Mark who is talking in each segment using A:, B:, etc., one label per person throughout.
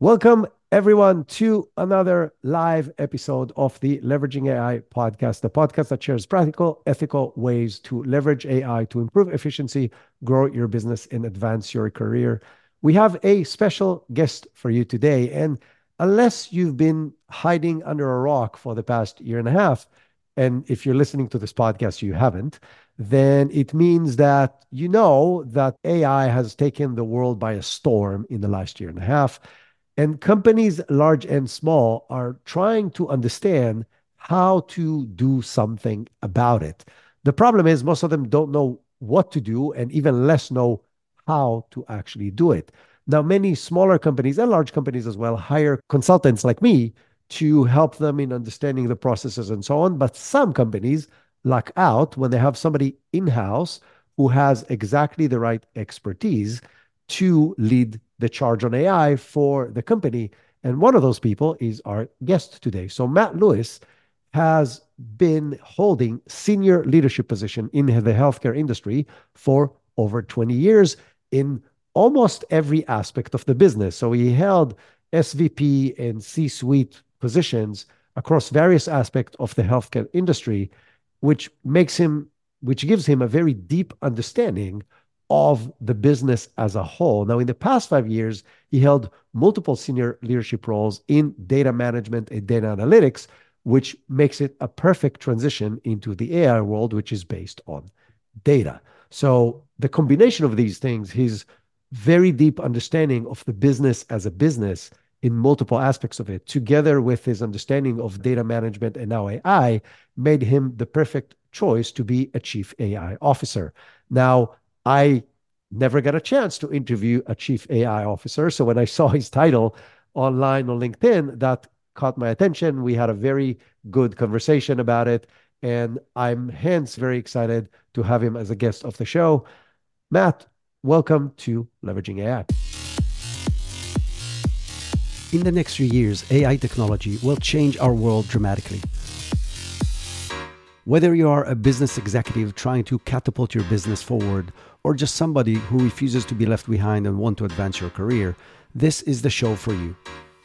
A: Welcome, everyone, to another live episode of the Leveraging AI podcast, the podcast that shares practical, ethical ways to leverage AI to improve efficiency, grow your business, and advance your career. We have a special guest for you today. And unless you've been hiding under a rock for the past year and a half, and if you're listening to this podcast, you haven't, then it means that you know that AI has taken the world by a storm in the last year and a half. And companies, large and small, are trying to understand how to do something about it. The problem is, most of them don't know what to do and even less know how to actually do it. Now, many smaller companies and large companies as well hire consultants like me to help them in understanding the processes and so on. But some companies luck out when they have somebody in house who has exactly the right expertise to lead the charge on AI for the company. And one of those people is our guest today. So Matt Lewis has been holding senior leadership position in the healthcare industry for over 20 years in almost every aspect of the business. So he held SVP and C-suite positions across various aspects of the healthcare industry, which gives him a very deep understanding of the business as a whole. Now, in the past 5 years, he held multiple senior leadership roles in data management and data analytics, which makes it a perfect transition into the AI world, which is based on data. So the combination of these things, his very deep understanding of the business as a business in multiple aspects of it, together with his understanding of data management and now AI, made him the perfect choice to be a chief AI officer. Now, I never got a chance to interview a chief AI officer. So when I saw his title online on LinkedIn, that caught my attention. We had a very good conversation about it. And I'm hence very excited to have him as a guest of the show. Matt, welcome to Leveraging AI. In the next 3 years, AI technology will change our world dramatically. Whether you are a business executive trying to catapult your business forward, or just somebody who refuses to be left behind and want to advance your career, this is the show for you.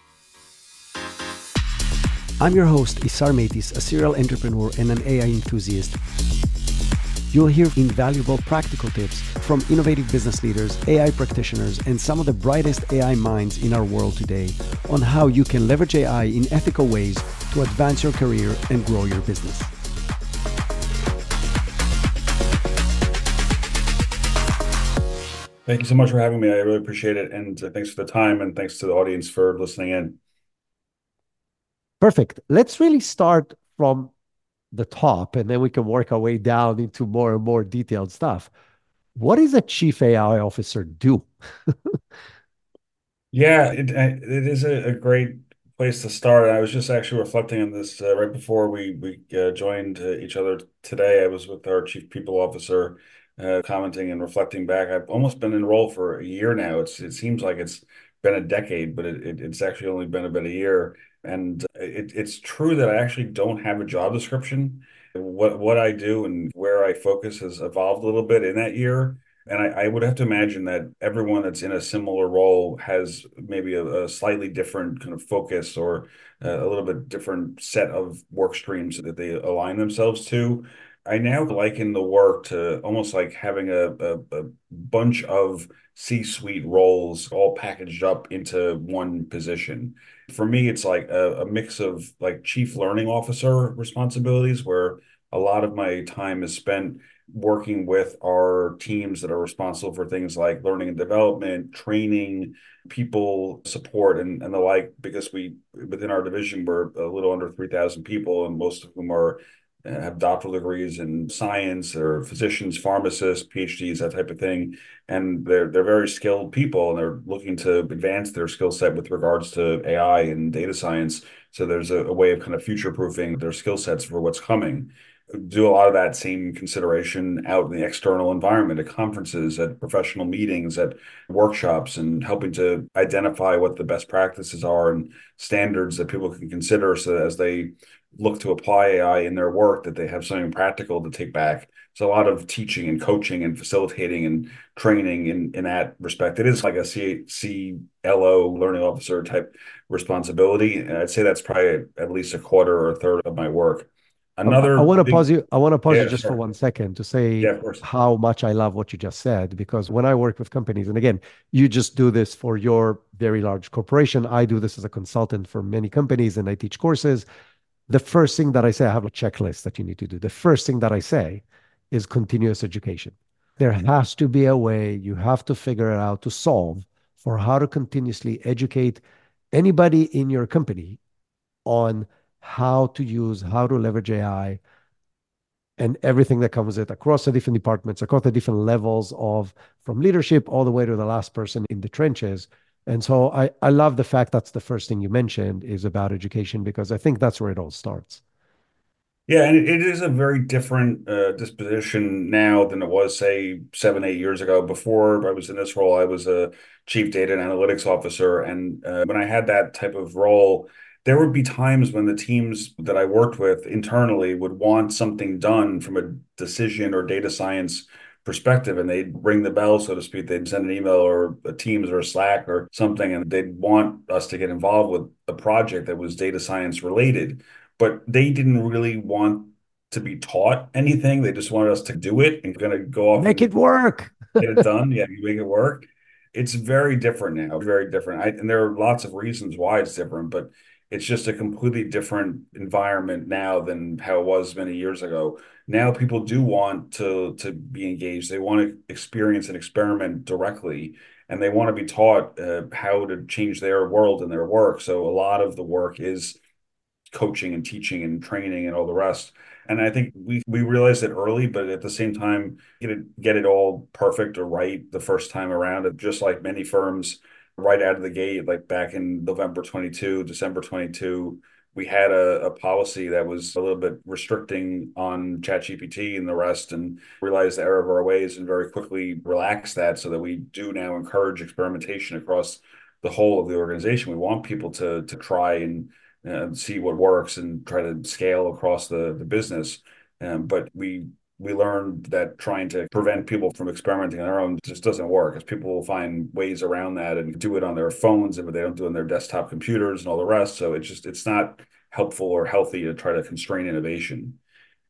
A: I'm your host, Isar Meitis, a serial entrepreneur and an AI enthusiast. You'll hear invaluable practical tips from innovative business leaders, AI practitioners, and some of the brightest AI minds in our world today on how you can leverage AI in ethical ways to advance your career and grow your business.
B: Thank you so much for having me. I really appreciate it. And thanks for the time and thanks to the audience for listening in.
A: Perfect. Let's really start from the top and then we can work our way down into more and more detailed stuff. What does a chief AI officer do?
B: Yeah, it is a great place to start. I was just actually reflecting on this right before we joined each other today. I was with our chief people officer, commenting and reflecting back. I've almost been in role for a year now. It seems like it's been a decade, but it's actually only been about a year. And it's true that I actually don't have a job description. What I do and where I focus has evolved a little bit in that year. And I would have to imagine that everyone that's in a similar role has maybe a slightly different kind of focus or a little bit different set of work streams that they align themselves to. I now liken the work to almost like having a bunch of C-suite roles all packaged up into one position. For me, it's like a mix of like chief learning officer responsibilities, where a lot of my time is spent working with our teams that are responsible for things like learning and development, training, people support, and the like, because within our division, we're a little under 3,000 people, and most of whom have doctoral degrees in science or physicians, pharmacists, PhDs, that type of thing. And they're very skilled people, and they're looking to advance their skill set with regards to AI and data science. So there's a way of kind of future proofing their skill sets for what's coming. Do a lot of that same consideration out in the external environment, at conferences, at professional meetings, at workshops, and helping to identify what the best practices are and standards that people can consider, so that as they look to apply AI in their work, that they have something practical to take back. So a lot of teaching and coaching and facilitating and training in that respect. It is like a CLO, learning officer type responsibility. And I'd say that's probably at least a quarter or a third of my work.
A: I
B: Another
A: want to pause
B: big,
A: you. I want to pause you
B: yeah,
A: just for
B: sure.
A: 1 second to say
B: Yeah, of course.
A: how much I love what you just said. Because when I work with companies, and again, you just do this for your very large corporation. I do this as a consultant for many companies and I teach courses. The first thing that I say, I have a checklist that you need to do. The first thing that I say is continuous education. There has to be a way, you have to figure it out to solve for how to continuously educate anybody in your company on how to use, how to leverage AI and everything that comes with it across the different departments, across the different levels of from leadership all the way to the last person in the trenches. And so I love the fact that's the first thing you mentioned is about education because I think that's where it all starts.
B: Yeah, and it is a very different disposition now than it was, say, 7, 8 years ago. Before I was in this role, I was a chief data and analytics officer. And when I had that type of role, there would be times when the teams that I worked with internally would want something done from a decision or data science perspective. And they'd ring the bell, so to speak. They'd send an email or a Teams or a Slack or something, and they'd want us to get involved with a project that was data science related, but they didn't really want to be taught anything. They just wanted us to do it and kind of go off
A: Make
B: and
A: it work.
B: get it done. Yeah, you make it work. It's very different now, very different. And there are lots of reasons why it's different, but it's just a completely different environment now than how it was many years ago. Now people do want to be engaged. They want to experience and experiment directly, and they want to be taught how to change their world and their work. So a lot of the work is coaching and teaching and training and all the rest. And I think we realized it early, but at the same time, get it all perfect or right the first time around. And just like many firms, right out of the gate, like back in November 22, December 22, we had a policy that was a little bit restricting on ChatGPT and the rest, and realized the error of our ways and very quickly relaxed that so that we do now encourage experimentation across the whole of the organization. We want people to try and see what works and try to scale across the business. But we learned that trying to prevent people from experimenting on their own just doesn't work, because people will find ways around that and do it on their phones, but they don't do it on their desktop computers and all the rest. So it's not helpful or healthy to try to constrain innovation.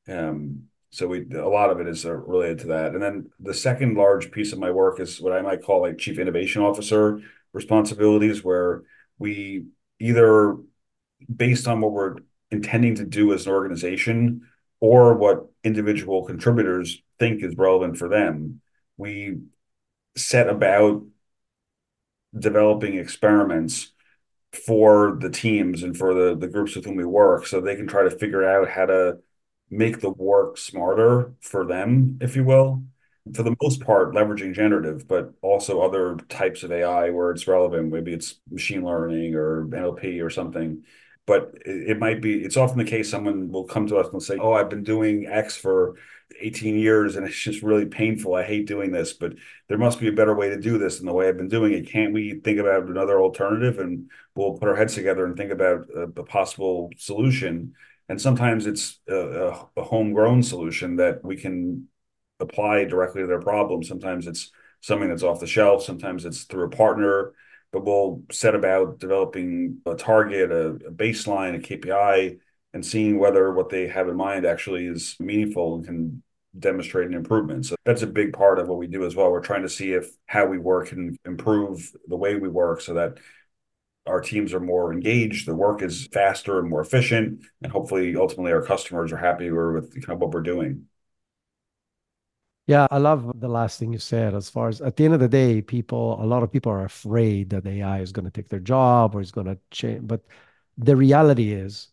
B: So a lot of it is related to that. And then the second large piece of my work is what I might call like chief innovation officer responsibilities, where we either, based on what we're intending to do as an organization or what individual contributors think is relevant for them, we set about developing experiments for the teams and for the groups with whom we work, so they can try to figure out how to make the work smarter for them, if you will. For the most part, leveraging generative, but also other types of AI where it's relevant. Maybe it's machine learning or NLP or something. But it might be, it's often the case someone will come to us and say, "Oh, I've been doing X for 18 years and it's just really painful. I hate doing this, but there must be a better way to do this than the way I've been doing it. Can't we think about another alternative?" And we'll put our heads together and think about a possible solution. And sometimes it's a homegrown solution that we can apply directly to their problem. Sometimes it's something that's off the shelf. Sometimes it's through a partner, but we'll set about developing a target, a baseline, a KPI, and seeing whether what they have in mind actually is meaningful and can demonstrate an improvement. So that's a big part of what we do as well. We're trying to see if how we work can improve the way we work so that our teams are more engaged, the work is faster and more efficient, and hopefully ultimately our customers are happier with kind of what we're doing.
A: Yeah, I love the last thing you said. As far as at the end of the day, a lot of people are afraid that AI is going to take their job or is going to change. But the reality is,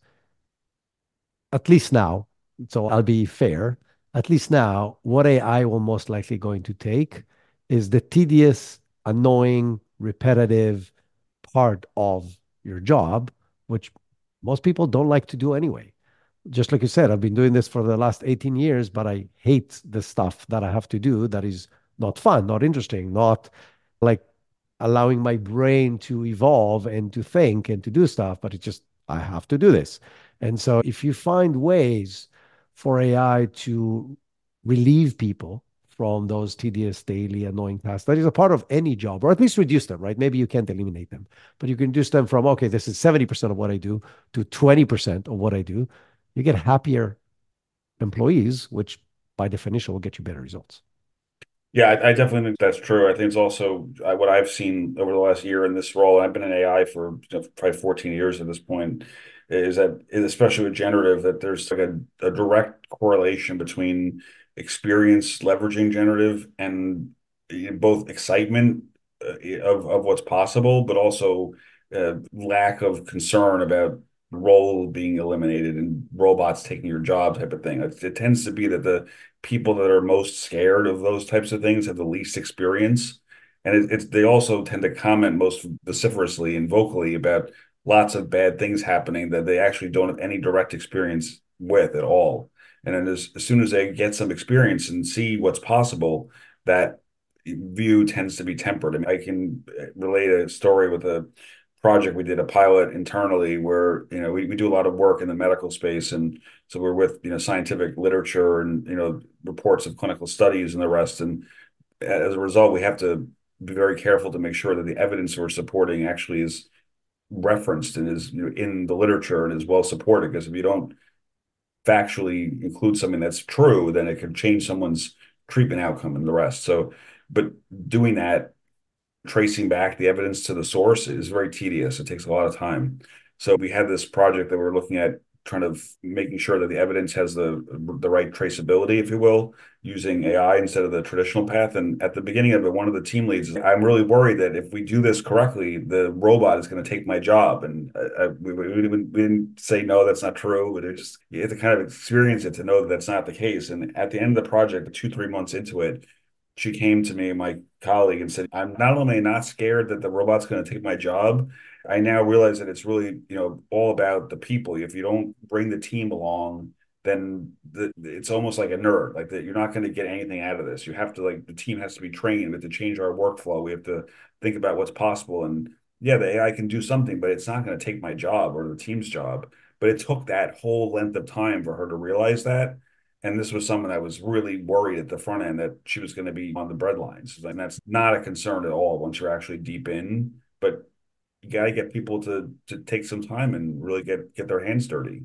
A: at least now, so I'll be fair, at least now, what AI will most likely going to take is the tedious, annoying, repetitive part of your job, which most people don't like to do anyway. Just like you said, I've been doing this for the last 18 years, but I hate the stuff that I have to do that is not fun, not interesting, not like allowing my brain to evolve and to think and to do stuff, but it's just, I have to do this. And so if you find ways for AI to relieve people from those tedious, daily, annoying tasks, that is a part of any job, or at least reduce them, right? Maybe you can't eliminate them, but you can reduce them from, okay, this is 70% of what I do to 20% of what I do. You get happier employees, which by definition will get you better results.
B: Yeah, I definitely think that's true. I think it's also what I've seen over the last year in this role. I've been in AI for probably 14 years at this point. Is that especially with generative, that there's like a direct correlation between experience leveraging generative and both excitement of what's possible, but also lack of concern about role being eliminated and robots taking your job type of thing. It tends to be that the people that are most scared of those types of things have the least experience. And it's they also tend to comment most vociferously and vocally about lots of bad things happening that they actually don't have any direct experience with at all. And then as soon as they get some experience and see what's possible, that view tends to be tempered. I mean, I can relate a story with a project we did, a pilot internally where we do a lot of work in the medical space, and so we're with scientific literature and reports of clinical studies and the rest, and as a result we have to be very careful to make sure that the evidence we're supporting actually is referenced and is in the literature and is well supported, because if you don't factually include something that's true, then it could change someone's treatment outcome and the rest. So but doing that, tracing back the evidence to the source, is very tedious. It takes a lot of time. So we had this project that we're looking at, trying to making sure that the evidence has the right traceability, if you will, using AI instead of the traditional path. And at the beginning of it, one of the team leads, I'm really worried that if we do this correctly, the robot is going to take my job. And we didn't say no, that's not true, but it just you have to kind of experience it to know that that's not the case. And at the end of the project, 2, 3 months into it, she came to me, my colleague, and said, I'm not only not scared that the robot's going to take my job, I now realize that it's really, all about the people. If you don't bring the team along, then it's almost like a nerd, like that you're not going to get anything out of this. You have to the team has to be trained. We have to change our workflow. We have to think about what's possible. And yeah, the AI can do something, but it's not going to take my job or the team's job. But it took that whole length of time for her to realize that. And this was someone that was really worried at the front end that she was going to be on the breadlines. And that's not a concern at all once you're actually deep in. But you got to get people to take some time and really get their hands dirty.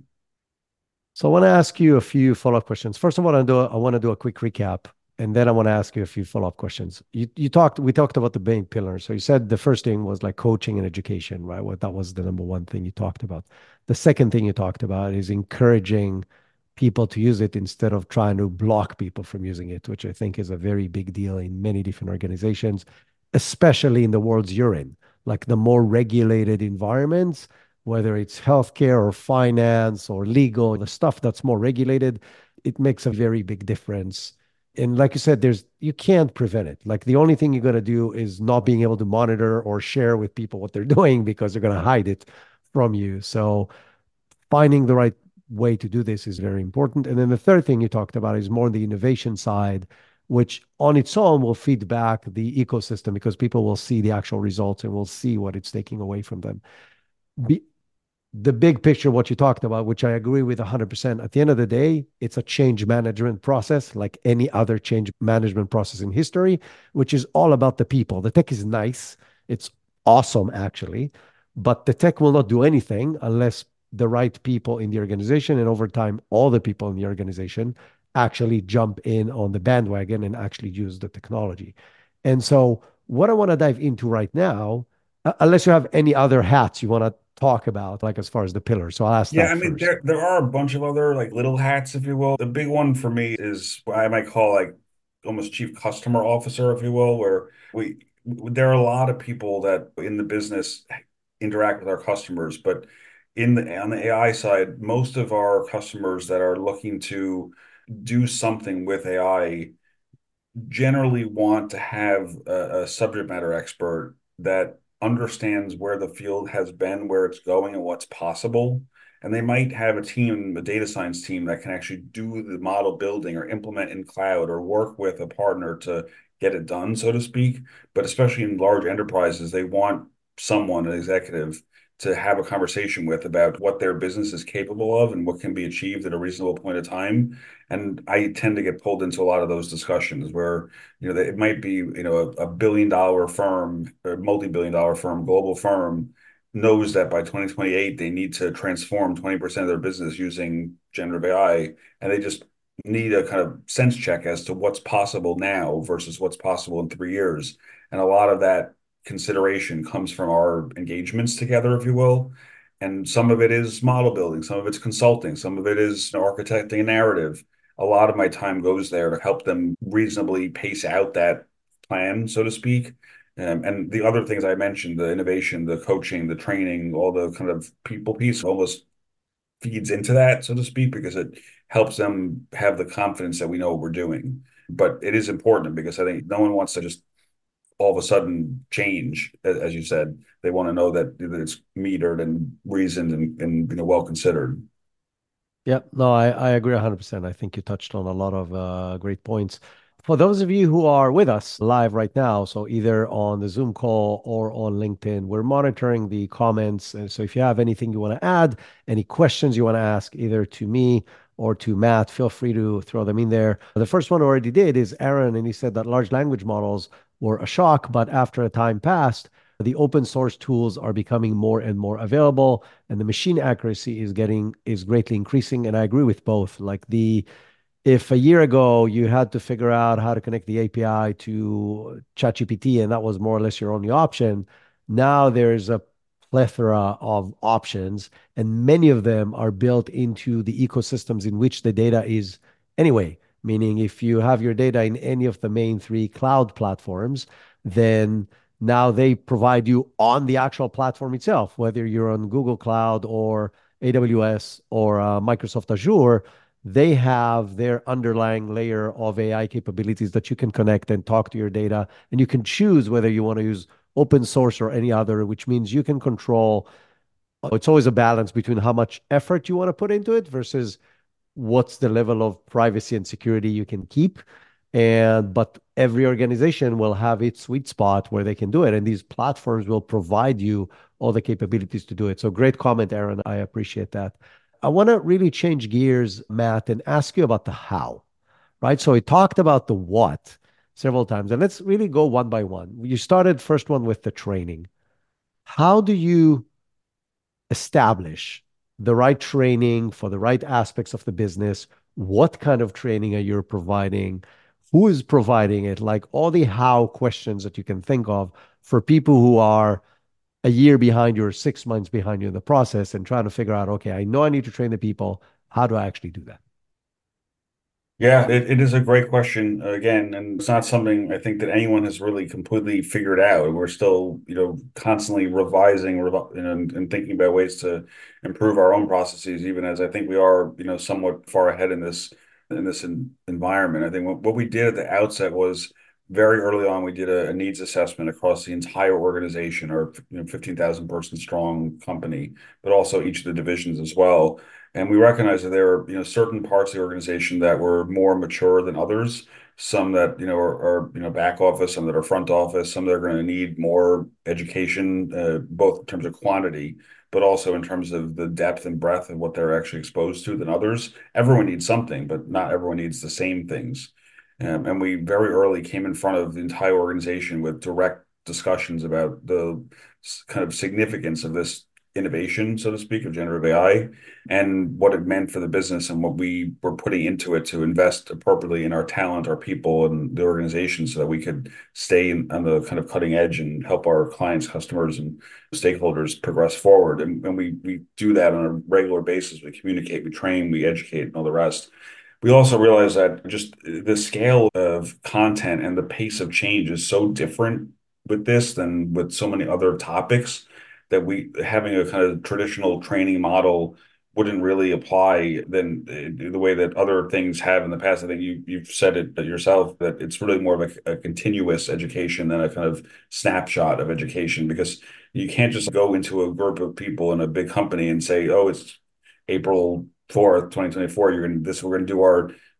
A: So I want to ask you a few follow-up questions. First of all, I want to do a quick recap, and then I want to ask you a few follow-up questions. We talked about the main pillars. So you said the first thing was like coaching and education, right? What that was the number one thing you talked about. The second thing you talked about is encouraging people to use it instead of trying to block people from using it, which I think is a very big deal in many different organizations, especially in the worlds you're in, like the more regulated environments, whether it's healthcare or finance or legal, the stuff that's more regulated, it makes a very big difference. And like you said, you can't prevent it. Like the only thing you're going to do is not being able to monitor or share with people what they're doing because they're going to hide it from you. So finding the right way to do this is very important. And then the third thing you talked about is more the innovation side, which on its own will feed back the ecosystem because people will see the actual results and will see what it's taking away from them. Be, the big picture, what you talked about, which I agree with 100%, at the end of the day, it's a change management process like any other change management process in history, which is all about the people. The tech is nice. It's awesome, actually, but the tech will not do anything unless the right people in the organization and over time, all the people in the organization actually jump in on the bandwagon and actually use the technology. And so, what I want to dive into right now, unless you have any other hats you want to talk about, like as far as the pillars. So I'll ask
B: Yeah,
A: that
B: I mean
A: first.
B: there are a bunch of other like little hats, if you will. The big one for me is what I might call like almost chief customer officer, if you will, where we there are a lot of people that in the business interact with our customers, but on the AI side, most of our customers that are looking to do something with AI generally want to have a subject matter expert that understands where the field has been, where it's going, and what's possible. And they might have a team, a data science team that can actually do the model building or implement in cloud or work with a partner to get it done, so to speak. But especially in large enterprises, they want someone, an executive, to have a conversation with about what their business is capable of and what can be achieved at a reasonable point of time. And I tend to get pulled into a lot of those discussions where, it might be, a billion dollar firm, a multi-billion dollar firm, global firm knows that by 2028 they need to transform 20% of their business using generative AI, and they just need a kind of sense check as to what's possible now versus what's possible in 3 years. And a lot of that consideration comes from our engagements together, if you will. And some of it is model building, some of it's consulting, some of it is architecting a narrative. A lot of my time goes there to help them reasonably pace out that plan, so to speak. And the other things I mentioned, the innovation, the coaching, the training, all the kind of people piece almost feeds into that, so to speak, because it helps them have the confidence that we know what we're doing. But it is important because I think no one wants to just all of a sudden change, as you said. They want to know that it's metered and reasoned and well considered.
A: Yeah, no, I agree 100%. I think you touched on a lot of great points. For those of you who are with us live right now, so either on the Zoom call or on LinkedIn, we're monitoring the comments. And so if you have anything you want to add, any questions you want to ask, either to me or to Matt, feel free to throw them in there. The first one already did is Aaron, and he said that large language models were a shock, but after a time passed, the open source tools are becoming more and more available, and the machine accuracy is greatly increasing. And I agree with both. Like the if a year ago you had to figure out how to connect the API to ChatGPT, and that was more or less your only option, now there's a plethora of options, and many of them are built into the ecosystems in which the data is anyway. Meaning, if you have your data in any of the main three cloud platforms, then now they provide you on the actual platform itself, whether you're on Google Cloud or AWS or Microsoft Azure. They have their underlying layer of AI capabilities that you can connect and talk to your data, and you can choose whether you want to use open source or any other, which means you can control. It's always a balance between how much effort you want to put into it versus what's the level of privacy and security you can keep. And but every organization will have its sweet spot where they can do it, and these platforms will provide you all the capabilities to do it. So great comment, Aaron. I appreciate that. I want to really change gears, Matt, and ask you about the how, right? So we talked about the what several times, and let's really go one by one. You started first one with the training. How do you establish the right training for the right aspects of the business? What kind of training are you providing? Who is providing it? Like all the how questions that you can think of for people who are a year behind you or 6 months behind you in the process and trying to figure out, okay, I know I need to train the people. How do I actually do that?
B: Yeah, it is a great question again, and it's not something I think that anyone has really completely figured out. We're still, constantly revising, and thinking about ways to improve our own processes, even as I think we are, somewhat far ahead in this environment. I think what we did at the outset was very early on, we did a needs assessment across the entire organization, or 15,000 person strong company, but also each of the divisions as well. And we recognize that there are, certain parts of the organization that were more mature than others. Some that, are back office, some that are front office, some that are going to need more education, both in terms of quantity, but also in terms of the depth and breadth of what they're actually exposed to than others. Everyone needs something, but not everyone needs the same things. And we very early came in front of the entire organization with direct discussions about the kind of significance of this innovation, so to speak, of generative AI and what it meant for the business and what we were putting into it to invest appropriately in our talent, our people, and the organization so that we could stay on the kind of cutting edge and help our clients, customers, and stakeholders progress forward. And we do that on a regular basis. We communicate, we train, we educate, and all the rest. We also realize that just the scale of content and the pace of change is so different with this than with so many other topics that we having a kind of traditional training model wouldn't really apply then the way that other things have in the past. I think you've said it yourself that it's really more of a continuous education than a kind of snapshot of education, because you can't just go into a group of people in a big company and say, oh, it's April 4th, 2024, we're going to do our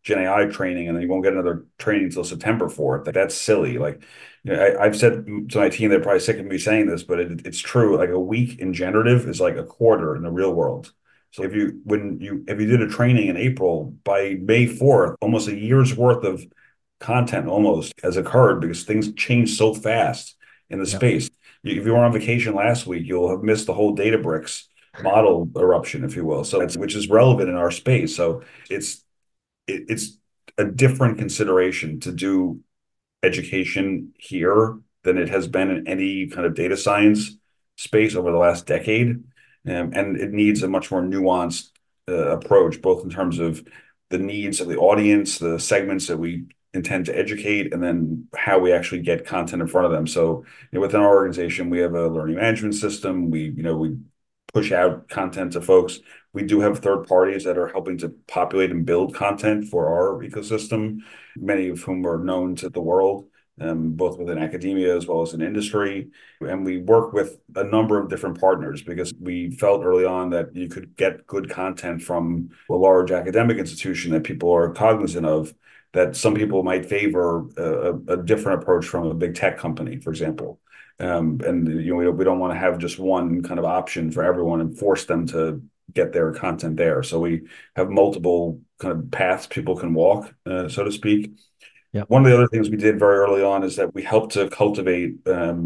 B: Gen AI training, and then you won't get another training until September for it. That's silly. Like, I've said to my team, they're probably sick of me saying this, but it's true. Like a week in generative is like a quarter in the real world. So if you did a training in April, by May 4th, almost a year's worth of content almost has occurred because things change so fast in the
A: Yep.
B: space. If you were on vacation last week, you'll have missed the whole Databricks model eruption, if you will. So which is relevant in our space. So it's it's a different consideration to do education here than it has been in any kind of data science space over the last decade. And it needs a much more nuanced approach, both in terms of the needs of the audience, the segments that we intend to educate, and then how we actually get content in front of them. So, within our organization, we have a learning management system. We push out content to folks. We do have third parties that are helping to populate and build content for our ecosystem, many of whom are known to the world, both within academia as well as in industry. And we work with a number of different partners because we felt early on that you could get good content from a large academic institution that people are cognizant of, that some people might favor a different approach from a big tech company, for example. And we don't want to have just one kind of option for everyone and force them to get their content there. So we have multiple kind of paths people can walk, so to speak.
A: Yep.
B: One of the other things we did very early on is that we helped to cultivate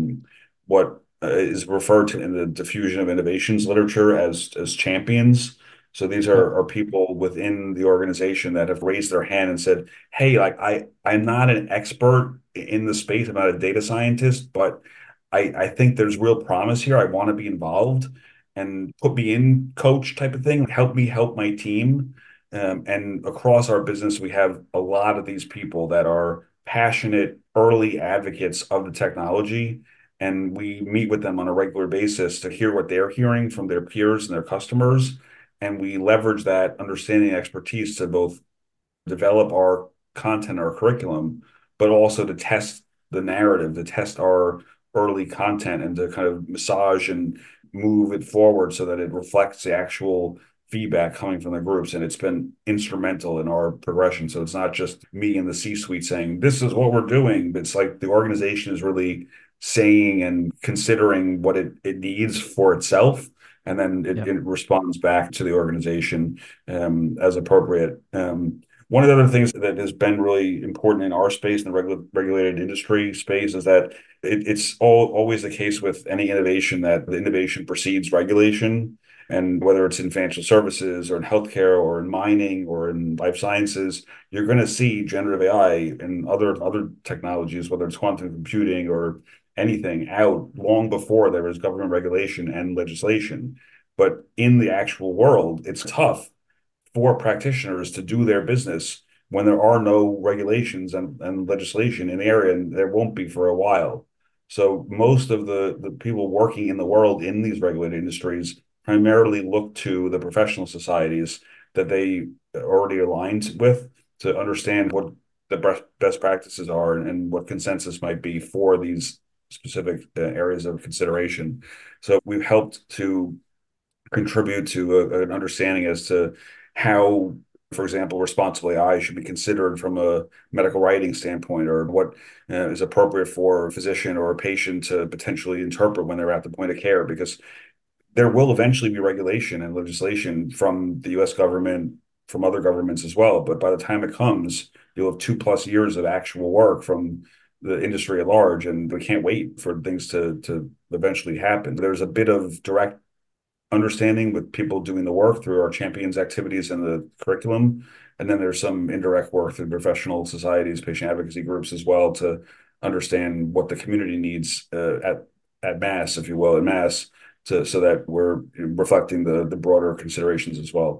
B: what is referred to in the diffusion of innovations literature as champions. So these
A: Yep.
B: are people within the organization that have raised their hand and said, "Hey, like I'm not an expert in the space. I'm not a data scientist, but I think there's real promise here. I want to be involved and put me in coach type of thing. Help me help my team." And across our business, we have a lot of these people that are passionate early advocates of the technology. And we meet with them on a regular basis to hear what they're hearing from their peers and their customers. And we leverage that understanding and expertise to both develop our content, our curriculum, but also to test the narrative, to test our early content and to kind of massage and move it forward so that it reflects the actual feedback coming from the groups. And it's been instrumental in our progression. So it's not just me in the C-suite saying, this is what we're doing. It's like the organization is really saying and considering what it needs for itself. And then
A: Yep.
B: it responds back to the organization as appropriate. One of the other things that has been really important in our space, in the regulated industry space, is that it's always the case with any innovation that the innovation precedes regulation. And whether it's in financial services or in healthcare or in mining or in life sciences, you're going to see generative AI and other technologies, whether it's quantum computing or anything, out long before there is government regulation and legislation. But in the actual world, it's tough for practitioners to do their business when there are no regulations and legislation in the area, and there won't be for a while. So most of the people working in the world in these regulated industries primarily look to the professional societies that they already aligned with to understand what the best practices are and what consensus might be for these specific areas of consideration. So we've helped to contribute to an understanding as to how, for example, responsible AI should be considered from a medical writing standpoint, or what is appropriate for a physician or a patient to potentially interpret when they're at the point of care, because there will eventually be regulation and legislation from the US government, from other governments as well. But by the time it comes, you'll have 2+ years of actual work from the industry at large, and we can't wait for things to eventually happen. There's a bit of direct understanding with people doing the work through our champions activities in the curriculum. And then there's some indirect work through professional societies, patient advocacy groups as well, to understand what the community needs at mass, if you will, in mass, so that we're reflecting the broader considerations as well.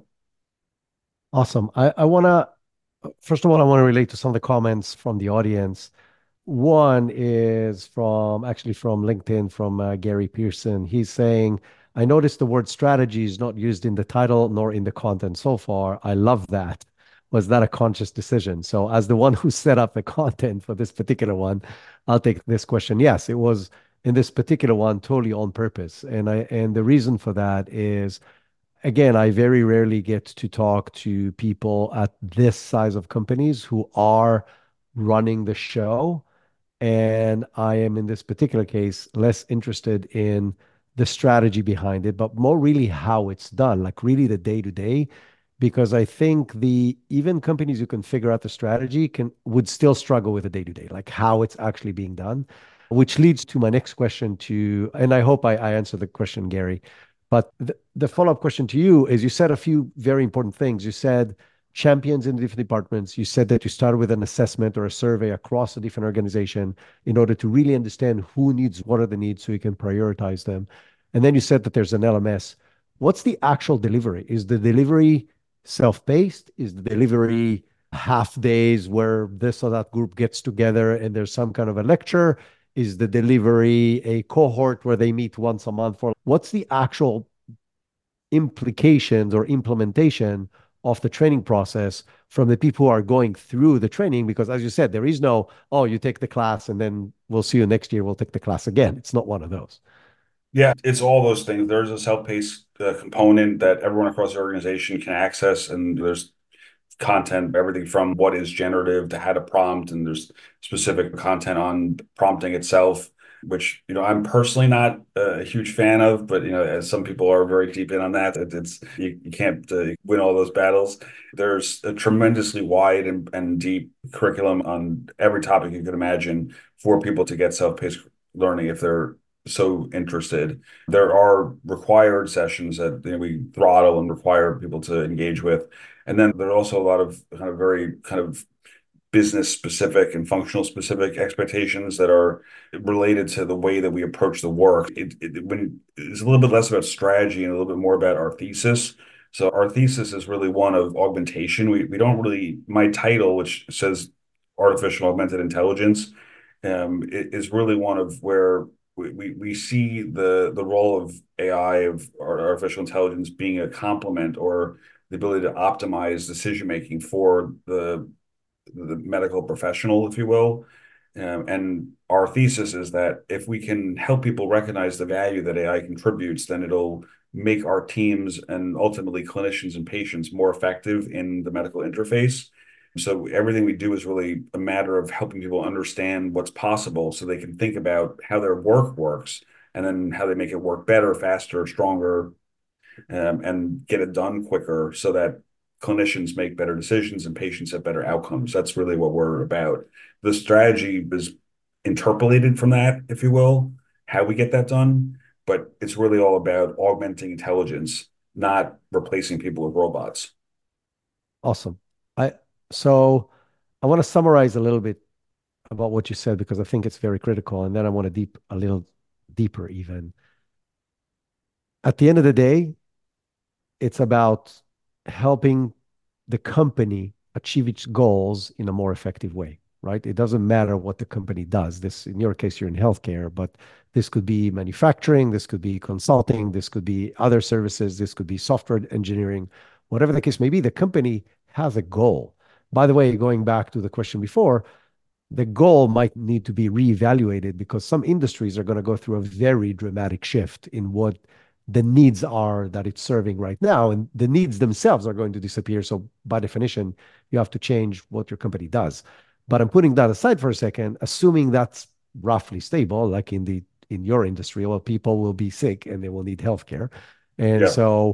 A: Awesome. I want to, first of all, I want to relate to some of the comments from the audience. One is from LinkedIn from Gary Pearson. He's saying, I noticed the word strategy is not used in the title nor in the content so far. I love that. Was that a conscious decision? So, as the one who set up the content for this particular one, I'll take this question. Yes, it was in this particular one totally on purpose. And the reason for that is again, I very rarely get to talk to people at this size of companies who are running the show. And I am, in this particular case, less interested in the strategy behind it, but more really how it's done, like really the day to day. Because I think the even companies who can figure out the strategy can would still struggle with the day to day, like how it's actually being done, which leads to my next question to, and I hope I answer the question, Gary. But the follow-up question to you is you said a few very important things. You said champions in the different departments. You said that you started with an assessment or a survey across a different organization in order to really understand who needs what are the needs so you can prioritize them. And then you said that there's an LMS. What's the actual delivery? Is the delivery self-paced? Is the delivery half days where this or that group gets together and there's some kind of a lecture? Is the delivery a cohort where they meet once a month for what's the actual implications or implementation of the training process from the people who are going through the training? Because as you said, there is no, oh, you take the class and then we'll see you next year, we'll take the class again. It's not one of those.
B: Yeah, it's all those things. There's a self-paced component that everyone across the organization can access, and there's content, everything from what is generative to how to prompt, and there's specific content on prompting itself, which I'm personally not a huge fan of, but as some people are very deep in on that, it's you can't win all those battles. There's a tremendously wide and deep curriculum on every topic you could imagine for people to get self-paced learning if they're so interested. There are required sessions that we throttle and require people to engage with. And then there's also a lot of kind of very kind of business specific and functional specific expectations that are related to the way that we approach the work. When it's a little bit less about strategy and a little bit more about our thesis. So our thesis is really one of augmentation. We don't really, my title, which says artificial augmented intelligence, is really one of where we see the role of AI, of artificial intelligence, being a complement or the ability to optimize decision making for the medical professional, if you will. And our thesis is that if we can help people recognize the value that AI contributes, then it'll make our teams and ultimately clinicians and patients more effective in the medical interface. So everything we do is really a matter of helping people understand what's possible so they can think about how their work works and then how they make it work better, faster, stronger, and get it done quicker so that clinicians make better decisions and patients have better outcomes. That's really what we're about. The strategy is interpolated from that, if you will, how we get that done. But it's really all about augmenting intelligence, not replacing people with robots.
A: Awesome. I so I want to summarize a little bit about what you said because I think it's very critical, and then I want to deep a little deeper even. At the end of the day, it's about helping the company achieve its goals in a more effective way, right? It doesn't matter what the company does. This, in your case, you're in healthcare, but this could be manufacturing, this could be consulting, this could be other services, this could be software engineering, whatever the case may be, the company has a goal. By the way, going back to the question before, the goal might need to be reevaluated because some industries are going to go through a very dramatic shift in what the needs are that it's serving right now. And the needs themselves are going to disappear. So, by definition, you have to change what your company does. But I'm putting that aside for a second, assuming that's roughly stable, like in your industry, well, people will be sick and they will need healthcare. And
B: Yeah.
A: so,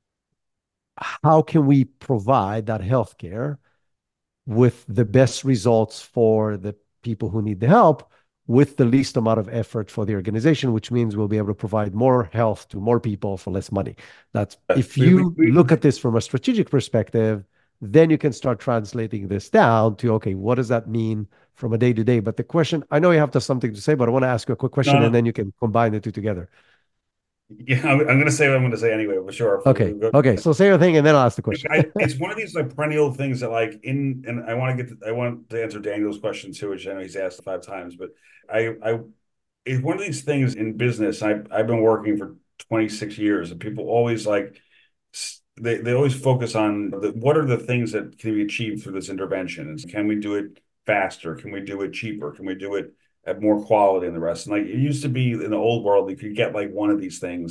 A: how can we provide that healthcare with the best results for the people who need the help with the least amount of effort for the organization, which means we'll be able to provide more health to more people for less money. That's if
B: We, we,
A: you look at this from a strategic perspective, then you can start translating this down to, okay, what does that mean from a day to day? But the question, I know you have to something to say, but I want to ask you a quick
B: no,
A: question and
B: no.
A: then you can combine the two together.
B: Yeah, I'm going to say what I'm going to say anyway, but sure.
A: Okay. Okay. So say your thing and then I'll ask the question.
B: It's one of these like perennial things that and I want to answer Daniel's question too, which I know he's asked 5 times, but I it's one of these things in business. I've been working for 26 years, and people always they always focus on what are the things that can be achieved through this intervention, and can we do it faster? Can we do it cheaper? Can we do it at more quality and the rest? And like it used to be in the old world, you could get like one of these things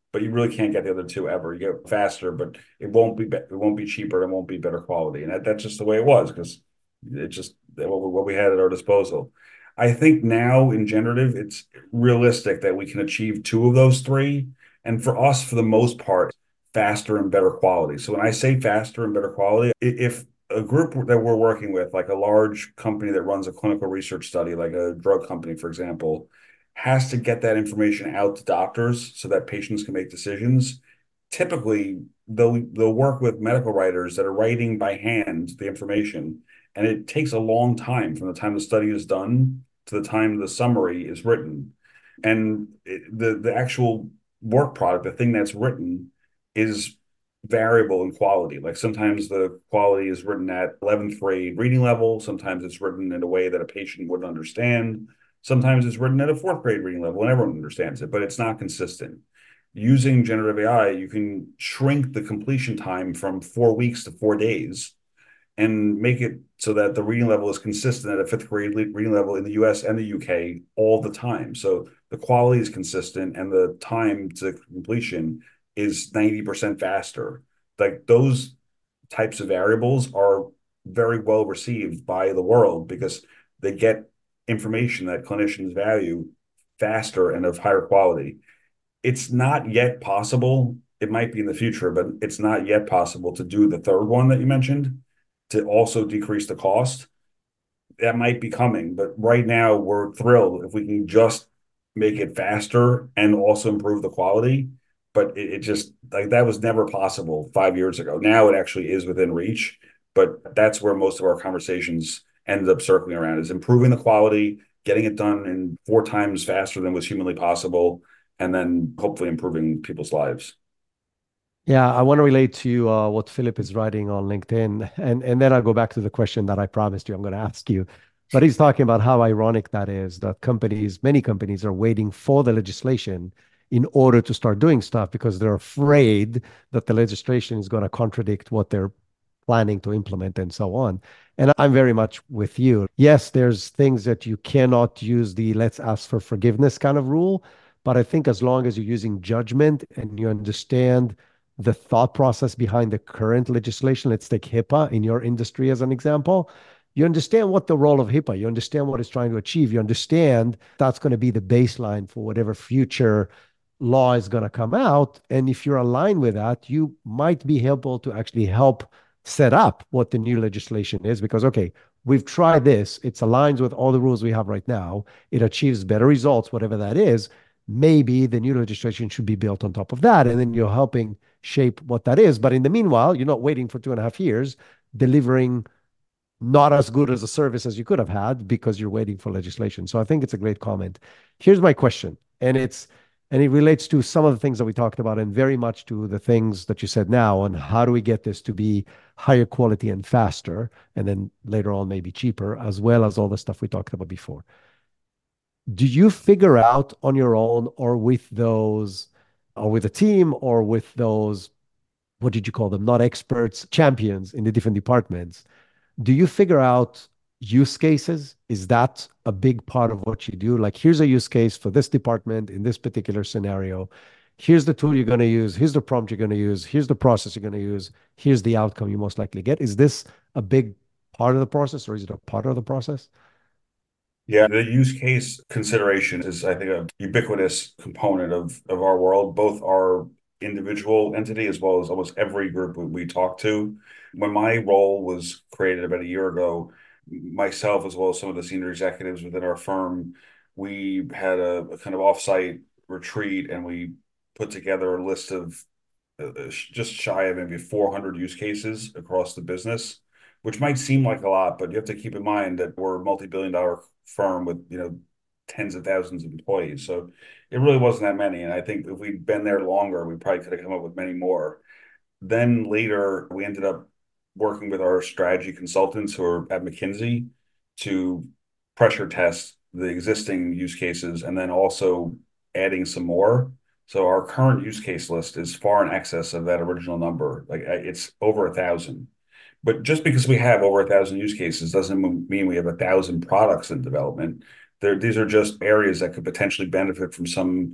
B: but you really can't get the other two ever. You get faster, but it won't be cheaper, and it won't be better quality. And that's just the way it was because it's just what we had at our disposal. I think now in generative, it's realistic that we can achieve two of those three. And for us, for the most part, faster and better quality. So when I say faster and better quality, if a group that we're working with, like a large company that runs a clinical research study, like a drug company, for example, has to get that information out to doctors so that patients can make decisions. Typically, they'll work with medical writers that are writing by hand the information, and it takes a long time from the time the study is done to the time the summary is written. And the actual work product, the thing that's written, is variable in quality. Like sometimes the quality is written at 11th grade reading level. Sometimes it's written in a way that a patient would understand. Sometimes it's written at a fourth grade reading level and everyone understands it, but it's not consistent. Using generative AI, you can shrink the completion time from 4 weeks to 4 days and make it so that the reading level is consistent at a fifth grade reading level in the US and the UK all the time. So the quality is consistent and the time to completion is 90% faster. Like those types of variables are very well received by the world because they get information that clinicians value faster and of higher quality. It's not yet possible. It might be in the future, but it's not yet possible to do the third one that you mentioned to also decrease the cost. That might be coming, but right now we're thrilled if we can just make it faster and also improve the quality. But it just like that was never possible 5 years ago. Now it actually is within reach, but that's where most of our conversations ended up circling around is improving the quality, getting it done in 4 times faster than was humanly possible, and then hopefully improving people's lives.
A: Yeah, I want to relate to what Philip is writing on LinkedIn, and then I'll go back to the question that I promised you I'm going to ask you. But he's talking about how ironic that is that companies, many companies, are waiting for the legislation in order to start doing stuff because they're afraid that the legislation is going to contradict what they're planning to implement and so on. And I'm very much with you. Yes, there's things that you cannot use the let's ask for forgiveness kind of rule, but I think as long as you're using judgment and you understand the thought process behind the current legislation. Let's take HIPAA in your industry as an example. You understand what the role of HIPAA, you understand what it's trying to achieve, you understand that's going to be the baseline for whatever future law is going to come out. And if you're aligned with that, you might be able to actually help set up what the new legislation is because, okay, we've tried this, it aligns with all the rules we have right now, it achieves better results, whatever that is. Maybe the new legislation should be built on top of that. And then you're helping shape what that is. But in the meanwhile, you're not waiting for 2.5 years, delivering not as good as a service as you could have had because you're waiting for legislation. So I think it's a great comment. Here's my question, and it relates to some of the things that we talked about and very much to the things that you said now on how do we get this to be higher quality and faster, and then later on maybe cheaper, as well as all the stuff we talked about before. Do you figure out on your own or with those or with a team or with those, what did you call them, not experts, champions in the different departments, do you figure out use cases? Is that a big part of what you do? Like, here's a use case for this department in this particular scenario. Here's the tool you're going to use. Here's the prompt you're going to use. Here's the process you're going to use. Here's the outcome you most likely get. Is this a big part of the process or is it a part of the process?
B: Yeah, the use case consideration is, I think, a ubiquitous component of our world, both our individual entity as well as almost every group we talk to. When my role was created about a year ago, myself as well as some of the senior executives within our firm, we had a kind of offsite retreat and we put together a list of just shy of maybe 400 use cases across the business, which might seem like a lot, but you have to keep in mind that we're a multi-billion dollar firm with, tens of thousands of employees. So it really wasn't that many. And I think if we'd been there longer, we probably could have come up with many more. Then later, we ended up working with our strategy consultants who are at McKinsey to pressure test the existing use cases and then also adding some more. So our current use case list is far in excess of that original number. Like it's over 1,000. But just because we have over 1,000 use cases doesn't mean we have 1,000 products in development. These are just areas that could potentially benefit from some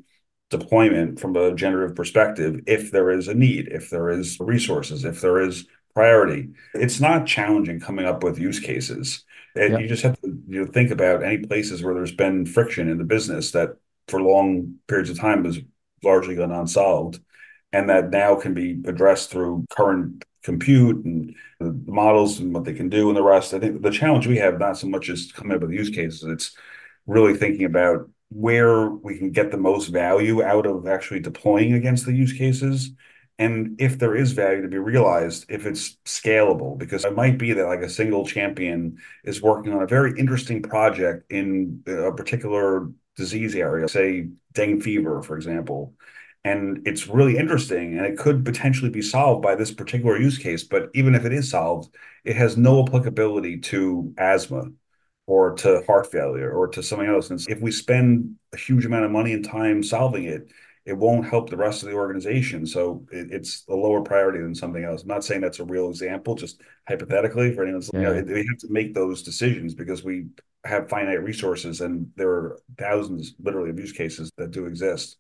B: deployment from a generative perspective if there is a need, if there is resources, if there is priority. It's not challenging coming up with use cases.
A: Yeah.
B: You just have to think about any places where there's been friction in the business that for long periods of time has largely gone unsolved, and that now can be addressed through current compute and the models and what they can do and the rest. I think the challenge we have not so much is coming up with use cases, it's really thinking about where we can get the most value out of actually deploying against the use cases. And if there is value to be realized, if it's scalable, because it might be that like a single champion is working on a very interesting project in a particular disease area, say dengue fever, for example. And it's really interesting and it could potentially be solved by this particular use case. But even if it is solved, it has no applicability to asthma or to heart failure or to something else. And if we spend a huge amount of money and time solving it, it won't help the rest of the organization. So it's a lower priority than something else. I'm not saying that's a real example, just hypothetically for anyone,
A: Yeah.
B: we have to make those decisions because we have finite resources and there are thousands, literally, of use cases that do exist.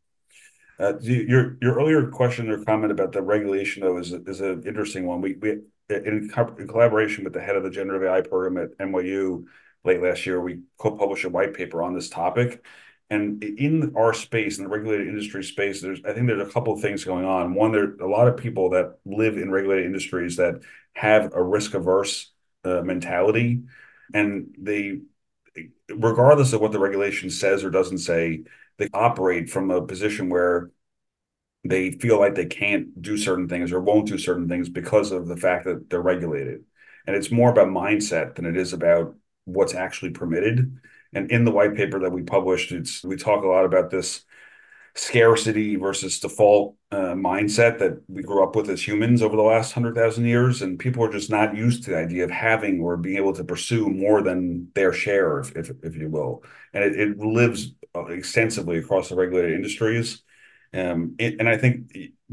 B: Your earlier question or comment about the regulation, though, is an interesting one. We in collaboration with the head of the generative AI program at NYU late last year, we co-published a white paper on this topic. And in our space, in the regulated industry space, I think there's a couple of things going on. One, there are a lot of people that live in regulated industries that have a risk averse mentality, and they, regardless of what the regulation says or doesn't say, they operate from a position where they feel like they can't do certain things or won't do certain things because of the fact that they're regulated. And it's more about mindset than it is about what's actually permitted. And in the white paper that we published, we talk a lot about this scarcity versus default mindset that we grew up with as humans over the last 100,000 years. And people are just not used to the idea of having or being able to pursue more than their share, if you will. And it lives extensively across the regulated industries. And I think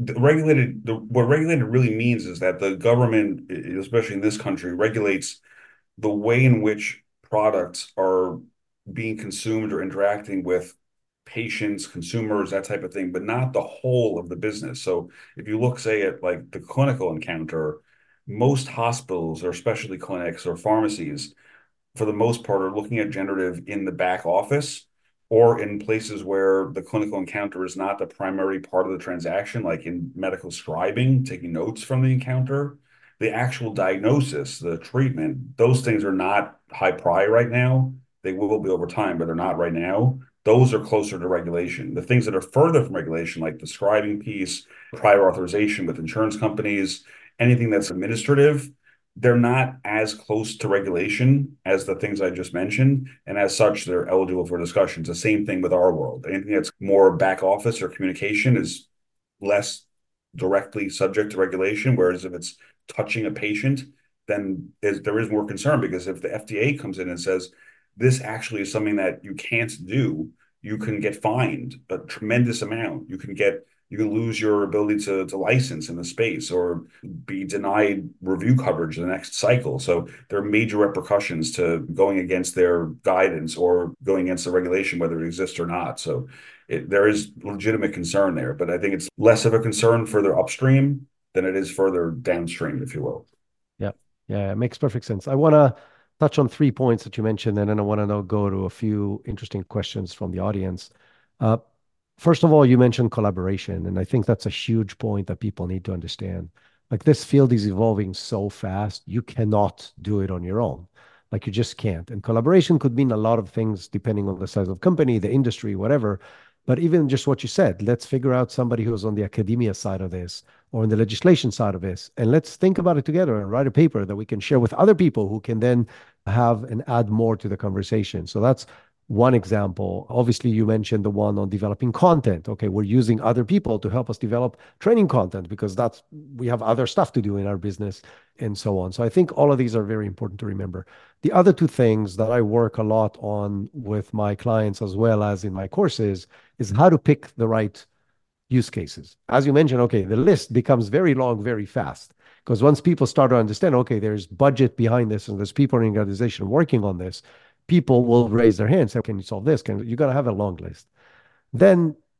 B: what regulated really means is that the government, especially in this country, regulates the way in which products are being consumed or interacting with patients, consumers, that type of thing, but not the whole of the business. So if you look, say, at like the clinical encounter, most hospitals or specialty clinics or pharmacies, for the most part, are looking at generative in the back office or in places where the clinical encounter is not the primary part of the transaction, like in medical scribing, taking notes from the encounter. The actual diagnosis, the treatment, those things are not high priority right now. They will be over time, but they're not right now. Those are closer to regulation. The things that are further from regulation, like the scribing piece, prior authorization with insurance companies, anything that's administrative, they're not as close to regulation as the things I just mentioned. And as such, they're eligible for discussion. It's the same thing with our world. Anything that's more back office or communication is less directly subject to regulation. Whereas if it's touching a patient, then there is more concern because if the FDA comes in and says, this actually is something that you can't do, you can get fined a tremendous amount. You can lose your ability to license in the space or be denied review coverage the next cycle. So there are major repercussions to going against their guidance or going against the regulation, whether it exists or not. So there is legitimate concern there, but I think it's less of a concern further upstream than it is further downstream, if you will.
A: Yeah. Yeah. It makes perfect sense. I want to touch on 3 points that you mentioned, and then I want to now go to a few interesting questions from the audience. Uh, First of all, you mentioned collaboration, and I think that's a huge point that people need to understand. Like this field is evolving so fast, you cannot do it on your own. Like you just can't. And collaboration could mean a lot of things depending on the size of company, the industry, whatever. But even just what you said, let's figure out somebody who's on the academia side of this or on the legislation side of this, and let's think about it together and write a paper that we can share with other people who can then have and add more to the conversation. So that's one example. Obviously, you mentioned the one on developing content. Okay, we're using other people to help us develop training content because that's we have other stuff to do in our business and so on. So I think all of these are very important to remember. The other two things that I work a lot on with my clients as well as in my courses is how to pick the right use cases. As you mentioned, okay, the list becomes very long very fast because once people start to understand, okay, there's budget behind this and there's people in the organization working on this, people will raise their hands, say, can you solve this? You got to have a long list. Then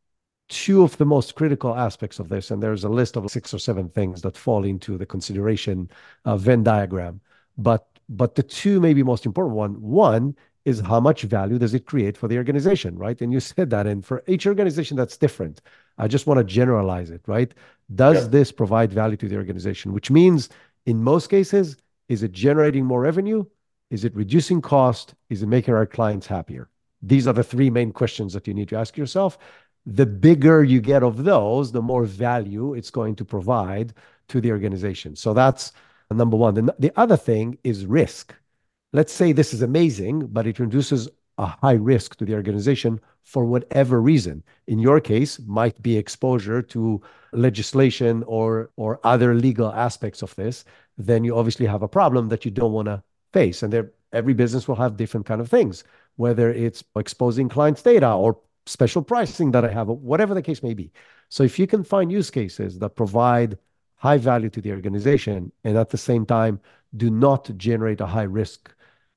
A: two of the most critical aspects of this, and there's a list of 6 or 7 things that fall into the consideration Venn diagram. But the two maybe most important one is how much value does it create for the organization, right? And you said that, and for each organization that's different. I just want to generalize it, right? Does
B: Yep.
A: this provide value to the organization? Which means in most cases, is it generating more revenue? Is it reducing cost? Is it making our clients happier? These are the three main questions that you need to ask yourself. The bigger you get of those, the more value it's going to provide to the organization. So that's number one. The other thing is risk. Let's say this is amazing, but it introduces a high risk to the organization for whatever reason. In your case, might be exposure to legislation or other legal aspects of this. Then you obviously have a problem that you don't want to face. And there, every business will have different kind of things, whether it's exposing clients' data or special pricing that I have, whatever the case may be. So if you can find use cases that provide high value to the organization and at the same time do not generate a high risk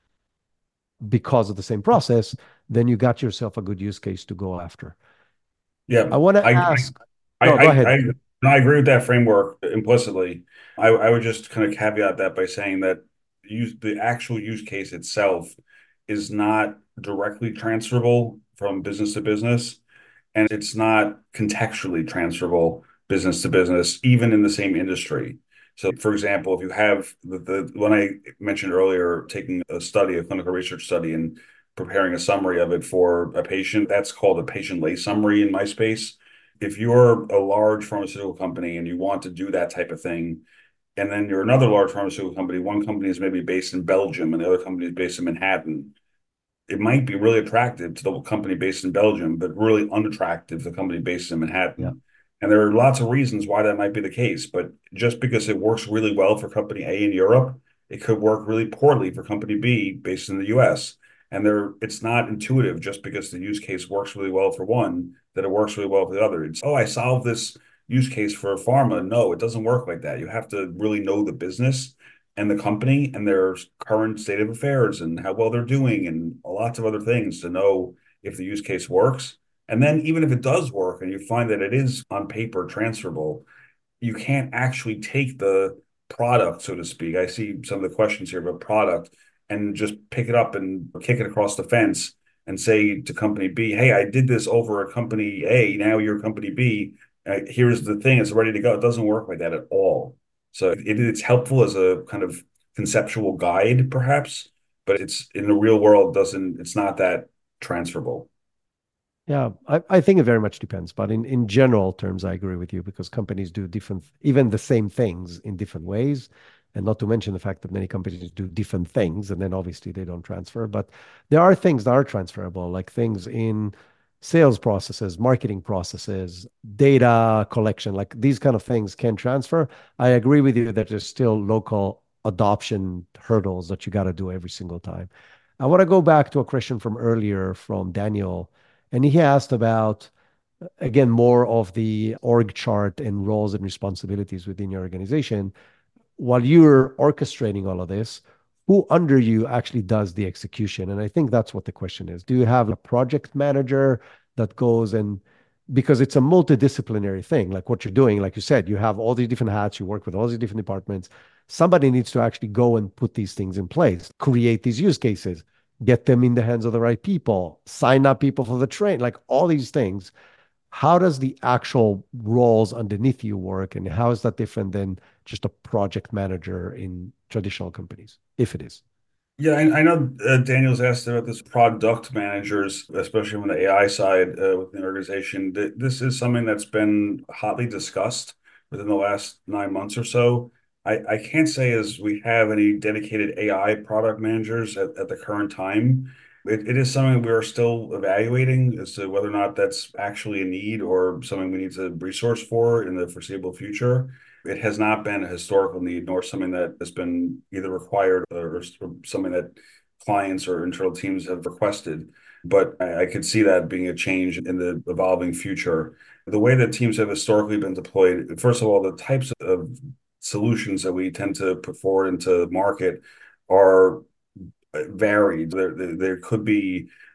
A: because of the same process, then you got yourself a good use case to go after.
B: Yeah.
A: I want to
B: I
A: ask,
B: I
A: no, go
B: I
A: ahead.
B: I, no, I agree with that framework implicitly. I would just kind of caveat that by saying that the actual use case itself is not directly transferable from business to business, and it's not contextually transferable business to business, even in the same industry. So, for example, if you have the when I mentioned earlier, taking a study, a clinical research study, and preparing a summary of it for a patient, that's called a patient lay summary in my space. If you're a large pharmaceutical company and you want to do that type of thing, and then you're another large pharmaceutical company, one company is maybe based in Belgium and the other company is based in Manhattan, it might be really attractive to the company based in Belgium, but really unattractive to the company based in
A: Yeah.
B: Manhattan. And there are lots of reasons why that might be the case. But just because it works really well for company A in Europe, it could work really poorly for company B based in the US. And it's not intuitive just because the use case works really well for one, that it works really well for the other. It's, oh, I solved this use case for pharma. No, it doesn't work like that. You have to really know the business and the company and their current state of affairs and how well they're doing and lots of other things to know if the use case works. And then even if it does work and you find that it is on paper transferable, you can't actually take the product, so to speak. I see some of the questions here about product and just pick it up and kick it across the fence and say to company B, hey, I did this over a company A. Now you're company B. Here's the thing. It's ready to go. It doesn't work like that at all. So it's helpful as a kind of conceptual guide, perhaps, but it's in the real world it's not that transferable.
A: Yeah, I think it very much depends. But in general terms, I agree with you because companies do different, even the same things in different ways. And not to mention the fact that many companies do different things and then obviously they don't transfer. But there are things that are transferable, like things in sales processes, marketing processes, data collection, like these kind of things can transfer. I agree with you that there's still local adoption hurdles that you got to do every single time. I want to go back to a question from earlier from Daniel, and he asked about, again, more of the org chart and roles and responsibilities within your organization. While you're orchestrating all of this, who under you actually does the execution? And I think that's what the question is. Do you have a project manager that goes and, because it's a multidisciplinary thing, like what you're doing, like you said, you have all these different hats, you work with all these different departments. Somebody needs to actually go and put these things in place, create these use cases, get them in the hands of the right people, sign up people for the train, like all these things. How does the actual roles underneath you work, and how is that different than just a project manager in traditional companies, if it is?
B: Yeah, I know Daniel's asked about this product managers, especially on the AI side within the organization. This is something that's been hotly discussed within the last 9 months or so. I can't say as we have any dedicated AI product managers at the current time. It is something we are still evaluating as to whether or not that's actually a need or something we need to resource for in the foreseeable future. It has not been a historical need, nor something that has been either required or something that clients or internal teams have requested. But I could see that being a change in the evolving future. The way that teams have historically been deployed, first of all, the types of solutions that we tend to put forward into the market are varied. There could be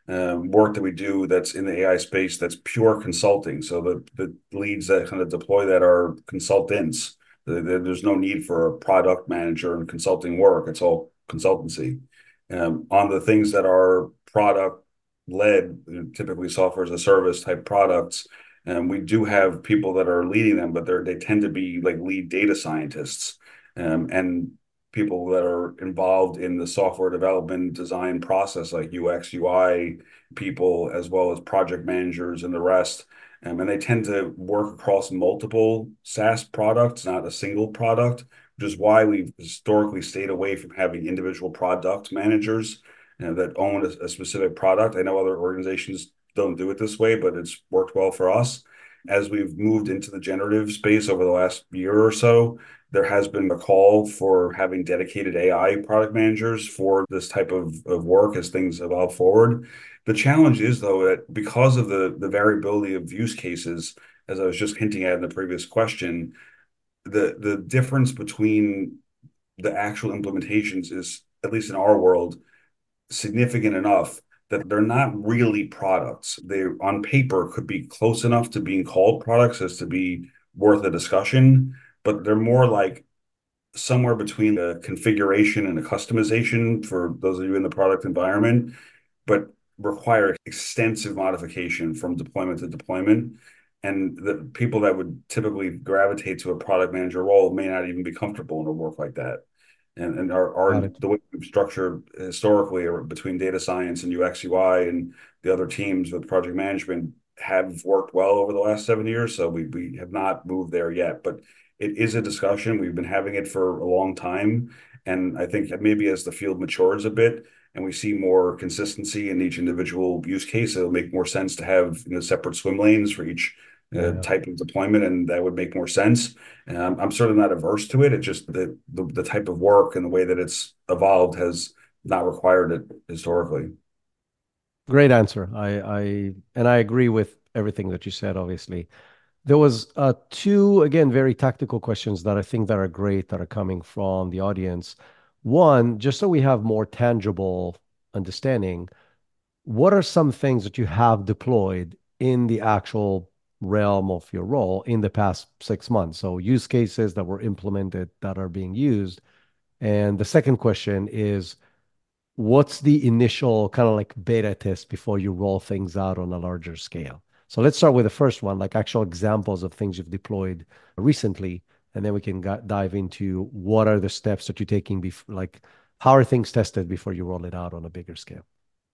B: work that we do that's in the AI space that's pure consulting. So the leads that kind of deploy that are consultants. There's no need for a product manager and consulting work. It's all consultancy. On the things that are product led, typically software as a service type products, and we do have people that are leading them, but they tend to be like lead data scientists, and people that are involved in the software development design process, like UX, UI people, as well as project managers and the rest. And they tend to work across multiple SaaS products, not a single product, which is why we've historically stayed away from having individual product managers, that own a specific product. I know other organizations don't do it this way, but it's worked well for us. As we've moved into the generative space over the last year or so, there has been a call for having dedicated AI product managers for this type of work as things evolve forward. The challenge is, though, that because of the variability of use cases, as I was just hinting at in the previous question, the difference between the actual implementations is, at least in our world, significant enough that they're not really products. They, on paper, could be close enough to being called products as to be worth a discussion, but they're more like somewhere between a configuration and a customization for those of you in the product environment, but require extensive modification from deployment to deployment. And the people that would typically gravitate to a product manager role may not even be comfortable in a work like that. And
A: Got it.
B: the way we've structured historically between data science and UX UI and the other teams with project management have worked well over the last 7 years. So we have not moved there yet, but it is a discussion. We've been having it for a long time. And I think that maybe as the field matures a bit and we see more consistency in each individual use case, it'll make more sense to have, separate swim lanes for each
A: Yeah.
B: type of deployment, and that would make more sense. I'm certainly not averse to it. It's just that the type of work and the way that it's evolved has not required it historically.
A: Great answer. I agree with everything that you said, obviously. There was two, again, very tactical questions that I think that are great that are coming from the audience. One, just so we have more tangible understanding, what are some things that you have deployed in the actual realm of your role in the past 6 months? So use cases that were implemented that are being used. And the second question is, what's the initial kind of like beta test before you roll things out on a larger scale? So let's start with the first one, like actual examples of things you've deployed recently, and then we can dive into what are the steps that you're taking like how are things tested before you roll it out on a bigger scale?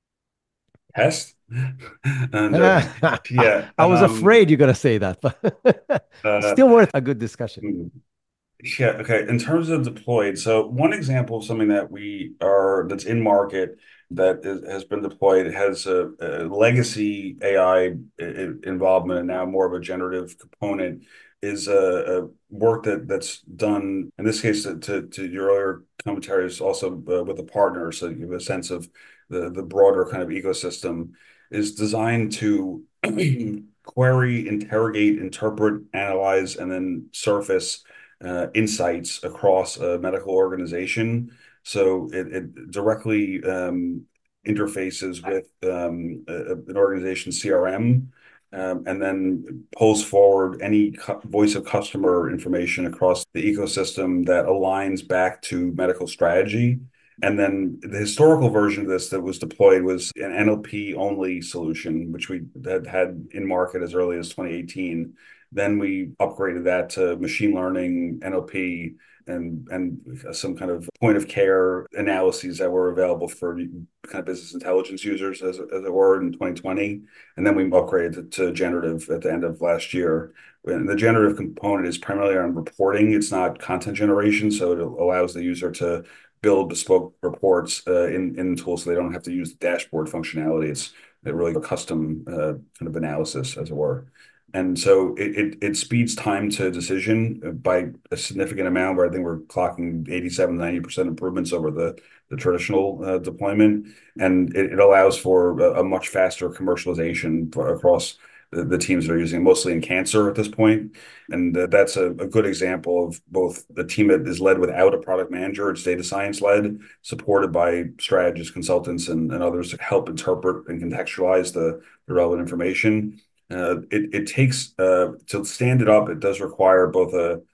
B: Test and yeah.
A: I was afraid you're going to say that, but
B: Uh,
A: still worth a good discussion.
B: hmm. Yeah, okay. In terms of deployed, so one example of something that's in market that has been deployed has a legacy AI involvement and now more of a generative component is a work that's done in this case to your earlier commentary is also with a partner, so you have a sense of the broader kind of ecosystem is designed to query, interrogate, interpret, analyze, and then surface insights across a medical organization. So it directly interfaces with an organization's CRM, and then pulls forward any voice of customer information across the ecosystem that aligns back to medical strategy. And then the historical version of this that was deployed was an NLP only solution, which we had in market as early as 2018. Then we upgraded that to machine learning, NLP, and some kind of point of care analyses that were available for kind of business intelligence users, as it were, in 2020. And then we upgraded to generative at the end of last year. And the generative component is primarily on reporting. It's not content generation, so it allows the user to build bespoke reports in the tool, so they don't have to use the dashboard functionality. It's really a custom kind of analysis, as it were. And so it speeds time to decision by a significant amount, where I think we're clocking 87-90% improvements over the traditional deployment. And it allows for a much faster commercialization across the teams that are using it, mostly in cancer at this point. And that's a good example of both the team that is led without a product manager, it's data science led, supported by strategists, consultants, and others to help interpret and contextualize the relevant information. It takes to stand it up, it does require both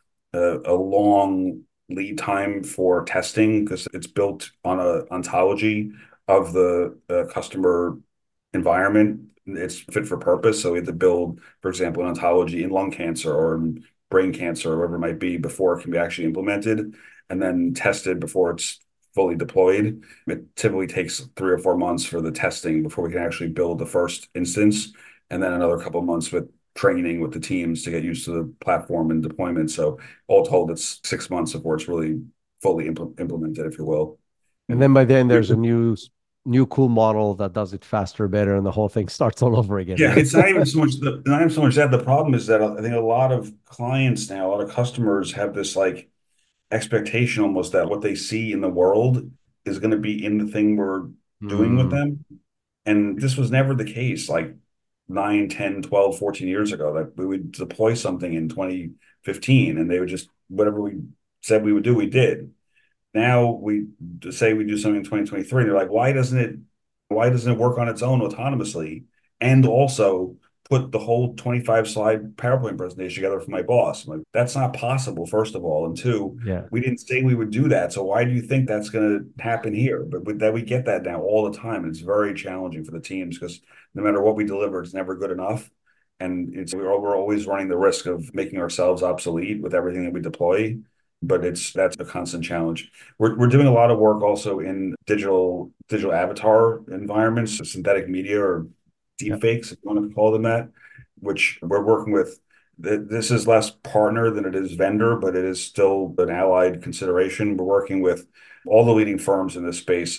B: a long lead time for testing because it's built on a ontology of the customer environment. It's fit for purpose. So we have to build, for example, an ontology in lung cancer or in brain cancer or whatever it might be before it can be actually implemented and then tested before it's fully deployed. It typically takes 3 or 4 months for the testing before we can actually build the first instance, and then another couple of months with training with the teams to get used to the platform and deployment. So all told, it's 6 months before it's really fully implemented, if you will.
A: And then by then there's a new cool model that does it faster, better, and the whole thing starts all over again,
B: Yeah,
A: right?
B: it's not even so much not even so much that. The problem is that I think a lot of clients now, a lot of customers have this like expectation almost that what they see in the world is going to be in the thing we're doing with
A: Mm,
B: them. And this was never the case like 9, 10, 12, 14 years ago that we would deploy something in 2015 and they would just, whatever we said we would do, we did. Now we say we do something in 2023, and they're like, why doesn't it work on its own autonomously? And also put the whole 25 slide PowerPoint presentation together for my boss. I'm like, that's not possible, first of all. And two,
A: yeah.
B: we didn't say we would do that. So why do you think that's going to happen here? But with that, we get that now all the time. And it's very challenging for the teams because no matter what we deliver, it's never good enough. And we're always running the risk of making ourselves obsolete with everything that we deploy. But that's a constant challenge. We're doing a lot of work also in digital avatar environments, so synthetic media or
A: Yeah.
B: deep fakes, if you want to call them that, which we're working with. This is less partner than it is vendor, but it is still an allied consideration. We're working with all the leading firms in this space.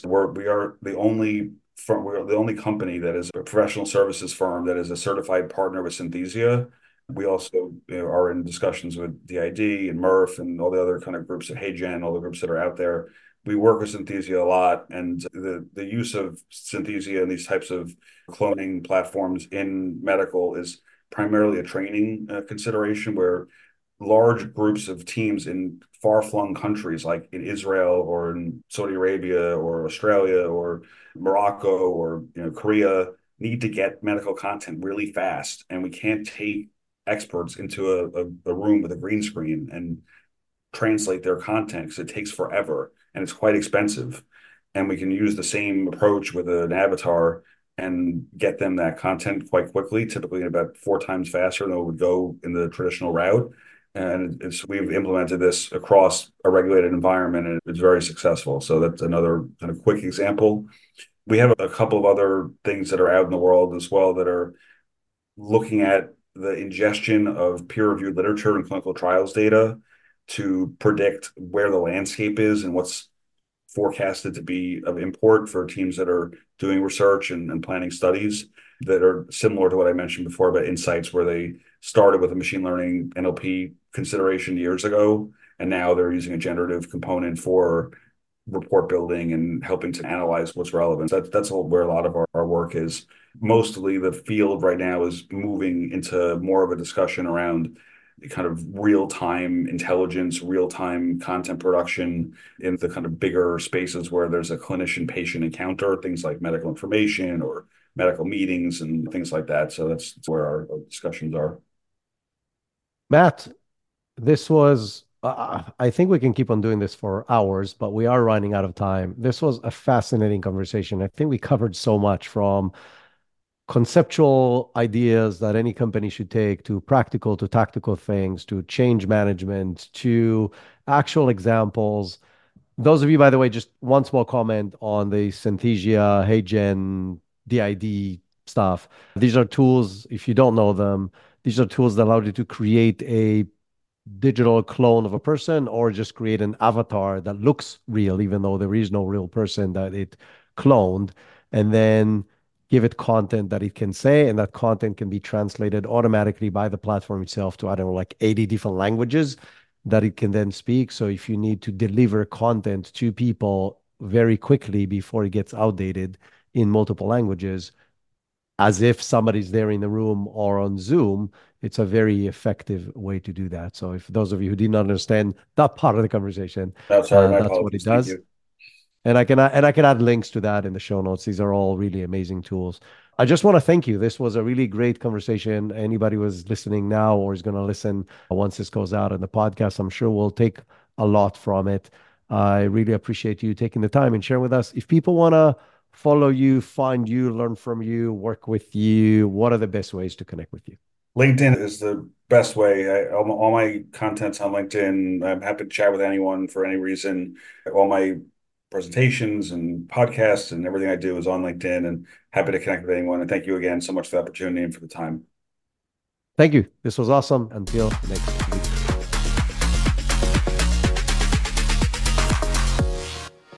B: We are the only company that is a professional services firm that is a certified partner with Synthesia. We also, are in discussions with DID and Murph and all the other kind of groups at HeyGen, all the groups that are out there. We work with Synthesia a lot, and the use of Synthesia and these types of cloning platforms in medical is primarily a training consideration where large groups of teams in far-flung countries like in Israel or in Saudi Arabia or Australia or Morocco or Korea need to get medical content really fast, and we can't take experts into a room with a green screen and translate their content because it takes forever and it's quite expensive. And we can use the same approach with an avatar and get them that content quite quickly, typically about 4 times faster than it would go in the traditional route. And we've implemented this across a regulated environment and it's very successful. So that's another kind of quick example. We have a couple of other things that are out in the world as well that are looking at the ingestion of peer-reviewed literature and clinical trials data to predict where the landscape is and what's forecasted to be of import for teams that are doing research and planning studies that are similar to what I mentioned before about insights, where they started with a machine learning NLP consideration years ago, and now they're using a generative component for report building and helping to analyze what's relevant. That's where a lot of our work is. Mostly the field right now is moving into more of a discussion around kind of real-time intelligence, real-time content production in the kind of bigger spaces where there's a clinician-patient encounter, things like medical information or medical meetings and things like that. So that's where our discussions are.
A: Matt, this was, I think we can keep on doing this for hours, but we are running out of time. This was a fascinating conversation. I think we covered so much from conceptual ideas that any company should take to practical to tactical things to change management to actual examples. Those of you, by the way, just one small comment on the Synthesia, HeyGen, DID stuff. These are tools, if you don't know them, these are tools that allow you to create a digital clone of a person or just create an avatar that looks real, even though there is no real person that it cloned, and then give it content that it can say, and that content can be translated automatically by the platform itself to, I don't know, like 80 different languages that it can then speak. So if you need to deliver content to people very quickly before it gets outdated in multiple languages, as if somebody's there in the room or on Zoom, it's a very effective way to do that. So if those of you who didn't understand that part of the conversation,
B: No, sorry, my
A: that's what it
B: apologies. Thank
A: does.
B: you.
A: And I can add links to that in the show notes. These are all really amazing tools. I just want to thank you. This was a really great conversation. Anybody who's listening now or is going to listen once this goes out in the podcast, I'm sure will take a lot from it. I really appreciate you taking the time and sharing with us. If people want to follow you, find you, learn from you, work with you, what are the best ways to connect with you?
B: LinkedIn is the best way. All my content's on LinkedIn. I'm happy to chat with anyone for any reason. All my presentations and podcasts and everything I do is on LinkedIn, and happy to connect with anyone. And thank you again so much for the opportunity and for the time.
A: Thank you. This was awesome. Until next week.